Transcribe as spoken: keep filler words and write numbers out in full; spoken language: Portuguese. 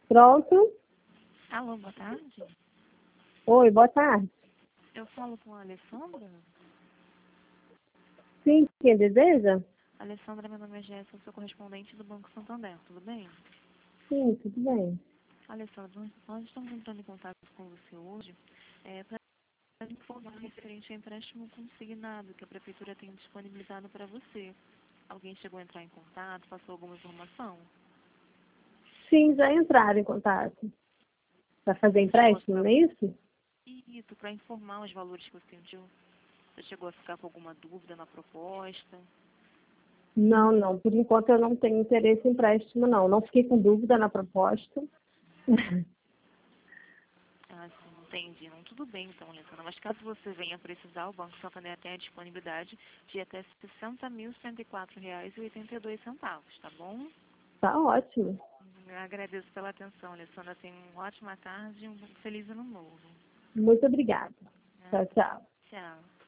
Pronto. Alô, boa tarde. Oi, boa tarde. Eu falo com a Alessandra. Sim, quem deseja? Alessandra, meu nome é Jéssica, eu sou correspondente do Banco Santander, tudo bem? Sim, tudo bem. Alessandra, nós- nós estamos entrando em contato com você hoje é, para informar referente ao empréstimo consignado que a Prefeitura tem disponibilizado para você. Alguém chegou a entrar em contato, passou alguma informação? Sim, já entraram em contato. Para fazer Você chegou a empréstimo, ficar... não é isso? Isso, para informar os valores que você sentiu. Você chegou a ficar com alguma dúvida na proposta? Não, não. Por enquanto eu não tenho interesse em empréstimo, não. Não fiquei com dúvida na proposta. Ah, sim, entendi. Não, tudo bem então, Alessandra. Mas caso você venha precisar, o Banco Santander tem a disponibilidade de até sessenta mil cento e quatro reais e oitenta e dois centavos, tá bom? Tá ótimo. Eu agradeço pela atenção, Alessandra. Tenha uma ótima tarde e um feliz ano novo. Muito obrigada. Ah, Tchau, tchau. tchau.